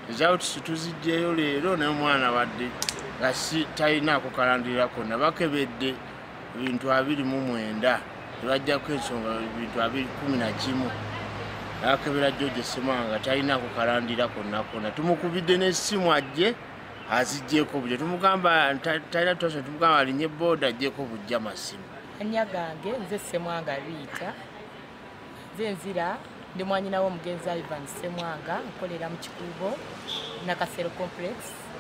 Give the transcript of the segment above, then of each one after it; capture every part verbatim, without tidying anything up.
results tuzijjeyo leero n'omwana wadde nga si talina kukalandira konna bakebedde ebintu abiri mu mwenda tebajjako ensonga ebintu abiri kumi na kimu akebera George Ssemwanga talina kukalandira konna konna tumukubidde n'essimu ajje azijjeko bujja tumugamba talina twasho tumugamba alinye boda ajjeko bujja masimu anya gange nze Ssemwanga Rita nze nzira ndi mwanyinawo omugenzi Ivan Ssemwanga nkolera mu Kikuubo Nakasero complex.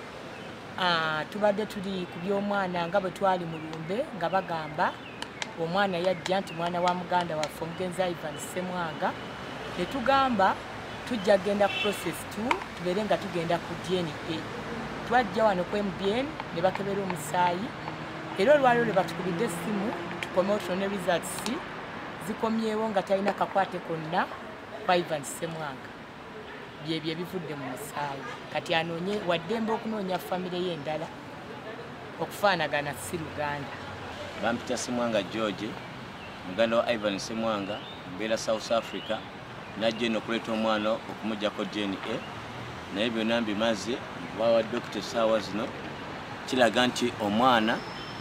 Ah, tubadde tuli ku by'omwana nga bwe twali mu lumbe nga bagamba omwana yajja nti mwana wa muganda waffe omugenzi Ivan Ssemwanga ne tugamba tujja genda ku process two tubere nga tugenda ku D N A twajja wano ku M D N ne bakebera omusaayi era olwaliro lwe batukubidde essimu tukomotro ne results zikomyewo nga talina kakwate konna kwa Ivan Ssemwanga byebyo ebivudde mu musaayi kati anoonye waddembe okunoonya famire ye endala okufaanagana si Luganda. Bampita Ssemwanga George muganda wa Ivan Ssemwanga mbeera South Africa najja eno okuleeta omwana okumuggyako D N A naye byonna mbimaze bawa dokita essaawa zino kiraga nti omwana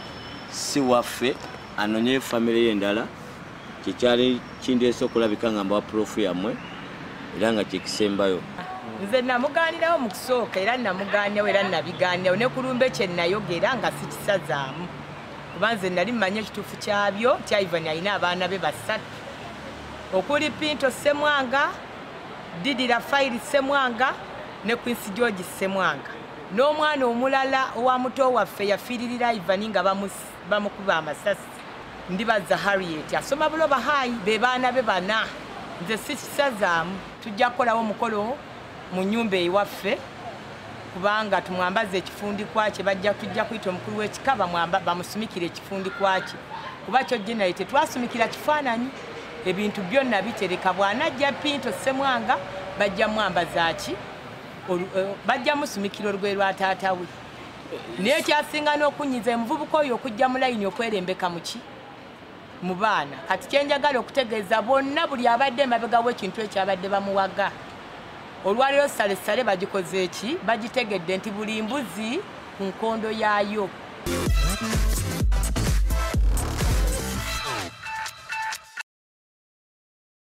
si waffe anoonye famire ye endala kyekyali kindeese okulabika nga mbawa proof yammwe era nga kyekisembayo. Nze namugaanirawo mu kusooka era namugaanyawo era nabigaanyawo ne kulumbe kye nayogera nga sikisazaamu kuba nze nali mmanya ekituufu kyabyo kya Ivan alina abaana be basatu okuli Pinto Ssemwanga, Didira Fairi Ssemwanga ne Quincy George Ssemwanga n'omwana omulala owa muto waffe yafiiririra Ivan nga bamukuba amasasi ndibaza Harriet asoma buloba hayi be baana be bana nze sikisazaamu tujja kukolawo omukolo mu nnyumba ewaffe kubanga tumwambaze ekifundikwa kye bajja tujja kuyita omukulu w'ekika bamusumikira ekifundikwa kye kuba kyo generali tetwasumikira kifaananyi ebintu byonna bitereka bw'anajja Pinto Ssemwanga bajja mwambaza ki bajja musumikira olugwe lwa taata we naye kyasinga n'okunyiza omuvubuka oyo okujja mu layini okwerembeka mu ki mu baana kati kyenjagala okutegeeza bonna buli abadde emabega w'ekintu ekyabadde bamuwaga olwaliro sale sale bagikoze eki bagitegedde nti buli mbuzi ku nkondo yaayo.